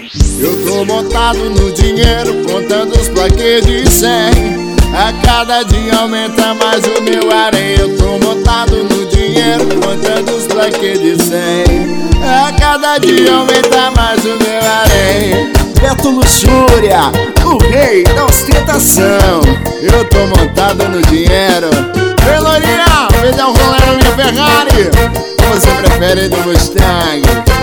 Eu tô montado no dinheiro, contando os plaquês de 100. A cada dia aumenta mais o meu harém. Eu tô montado no dinheiro, contando os plaquês de 100. A cada dia aumenta mais o meu harém. Beto Luxúria, o rei da ostentação. Eu tô montado no dinheiro. Ei, Lourinha, me dá um rolê na minha Ferrari. Ou você prefere do Mustang?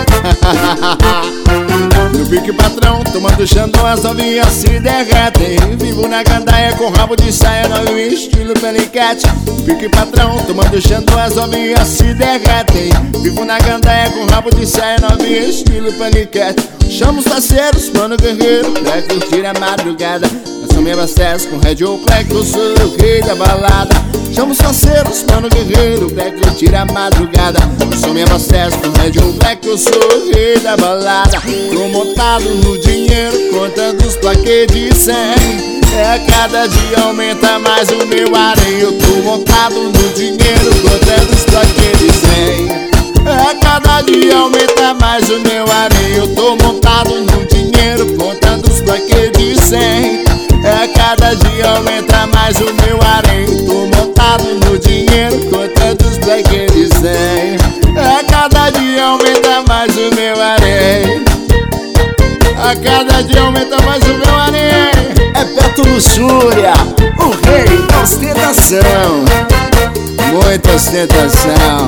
No pique patrão, tomando Xandão, as novinhas se derretem. Vivo na gandaia com rabo de saia novo estilo peliquete. No pique patrão, tomando Xandão, as novinhas se derretem. Vivo na gandaia com rabo de saia novo estilo peliquete. Chamo os parceiros, mano guerreiro, pra curtir a madrugada. Eu só me abasteço com Red ou Black, eu sou o rei da balada. Chamo os parceiros, mano guerreiro, pra curtir a madrugada. Eu só me abasteço com Red ou Black, eu sou o rei da balada. Tô montado no dinheiro, contando os plaquês de 100. Cada dia aumenta mais o meu harém. Eu tô montado no dinheiro, contando os plaquês de 100. Cada dia aumenta mais o meu harém. Eu tô montado no dinheiro, contando os plaquês de 100. Cada dia aumenta mais o meu harém. Tô montado no dinheiro, contando os plaquês de 100. Cada dia aumenta mais o meu harém. A cada dia aumenta mais o meu harém. É Beto Luxúria, o rei da ostentação. Muita ostentação.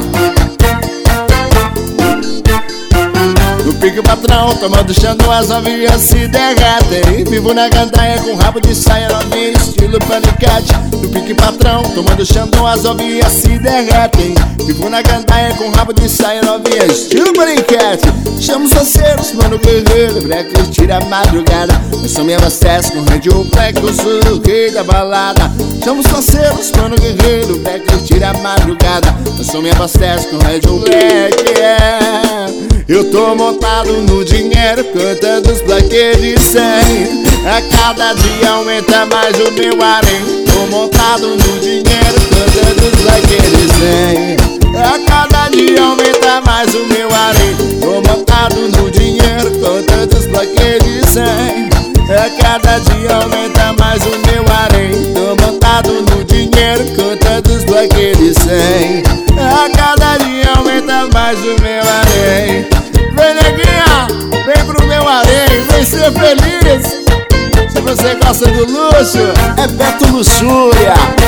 No pique patrão, tomando Xandão, as novinhas se derretem. Vivo na gandaia com rabo de saia novinha estilo paniquete. No pique patrão, tomando Xandão, as novinhas se derretem. Vivo na gandaia com rabo de saia novinha estilo paniquete. Chamo os parceiros, mano guerreiro, pra curtir a madrugada. Eu só me abasteço com Red ou Black, eu sou o rei da balada. Chamo os parceiros, mano guerreiro, pra curtir a madrugada. Eu só me abasteço com Red ou Black, yeah. Eu tô montado no dinheiro, contando os plaquês de 100. A cada dia aumenta mais o meu harém. Tô montado no dinheiro, contando os plaquês de 100. A cada dia aumenta mais o meu harém. Tô montado no dinheiro, contando os plaquês de 100. A cada dia aumenta mais o meu harém. Tô montado no dinheiro, contando os plaquês de 100. A cada dia aumenta mais o meu harém. Vem, neguinha, vem pro meu harém, vem ser feliz. Se você gosta do luxo, é Beto Luxúria,